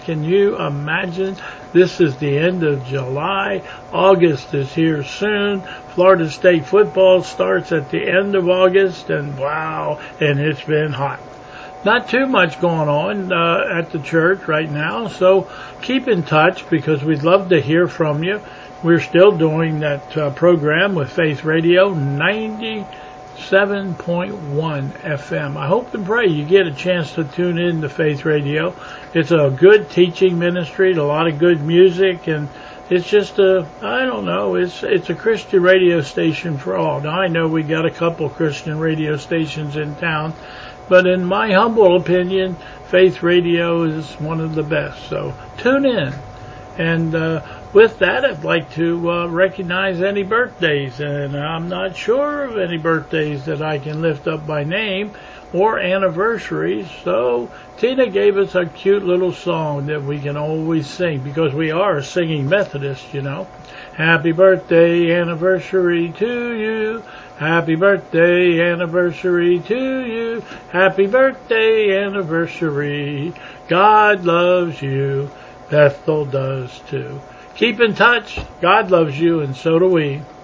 Can you imagine? This is the end of July. August is here soon. Florida State football starts at the end of August, and wow, and it's been hot. Not too much going on at the church right now, so keep in touch because we'd love to hear from you. We're still doing that program with Faith Radio 97.1 FM. I hope and pray you get a chance to tune in to Faith Radio. It's a good teaching ministry, a lot of good music, and it's just it's a Christian radio station for all. Now I know we got a couple Christian radio stations in town, but in my humble opinion, Faith Radio is one of the best. So tune in. And with that, I'd like to recognize any birthdays. And I'm not sure of any birthdays that I can lift up by name or anniversaries. So Tina gave us a cute little song that we can always sing because we are a singing Methodist, you know. Happy birthday anniversary to you. Happy birthday anniversary to you. Happy birthday anniversary. God loves you. Bethel does too. Keep in touch. God loves you, and so do we.